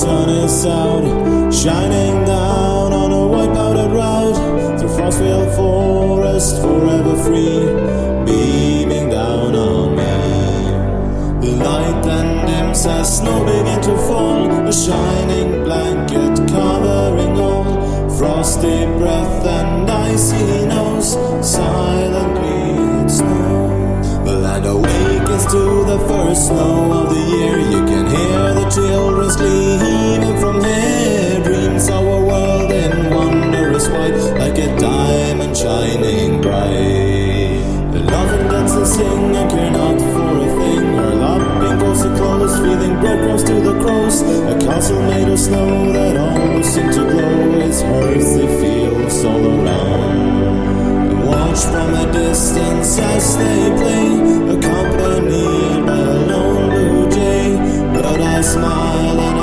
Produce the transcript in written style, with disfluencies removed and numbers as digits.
sun is out, shining down on a white powdered route through Frostvale Forest, forever free, beaming down on me. The light then dims as snow begin to fall, a shining blanket covering all, frosty breath and icy nose, silently it snows. The land awakens to the first snow of the year. You can hear the children's glee even from here. Dreams of a world in wondrous white, like a diamond shining bright. The love and dance and sing and care not for a thing. Curl up in cozy clothes, feeding breadcrumbs to the crows. A castle made of snow that almost seemed to glow. Its earthy fields all around. Watch from a distance as they play, accompanied by a lone blue jay. But I smile and